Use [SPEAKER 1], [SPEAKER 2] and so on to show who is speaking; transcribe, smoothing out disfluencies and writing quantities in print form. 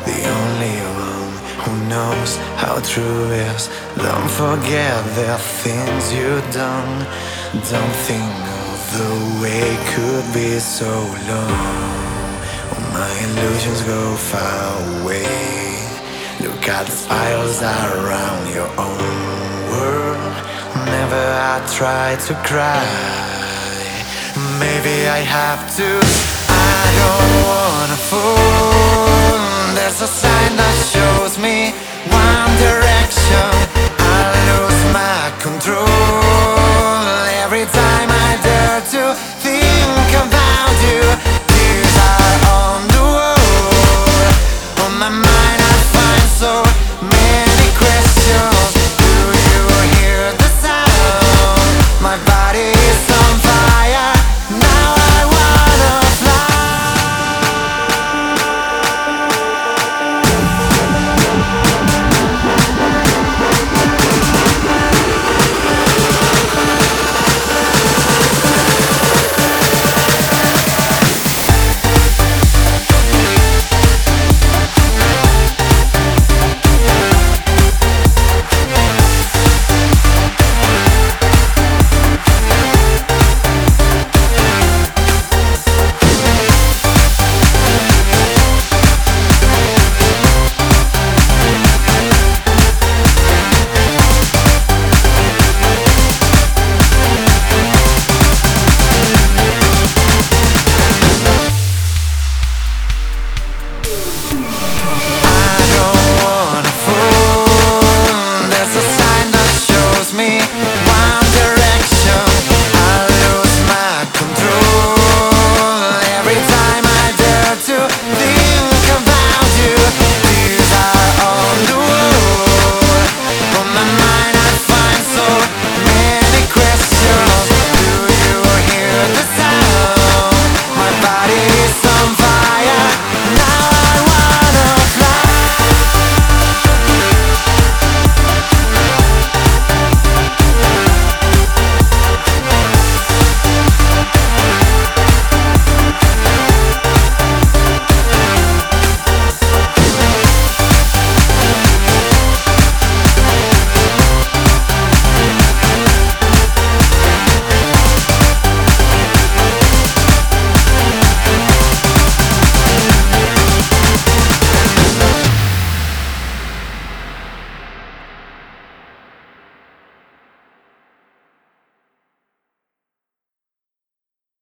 [SPEAKER 1] the only one who knows how true is. Don't forget the things you've done. Don't think of the way could be so long. My illusions go far away. Look at the spirals around your own world. Never I try to cry. Maybe I have to. I don't wanna fall. There's a sign that shows me one direction. I lose my control every time I dare to think about you. Tears are on the wall. On my mind I find so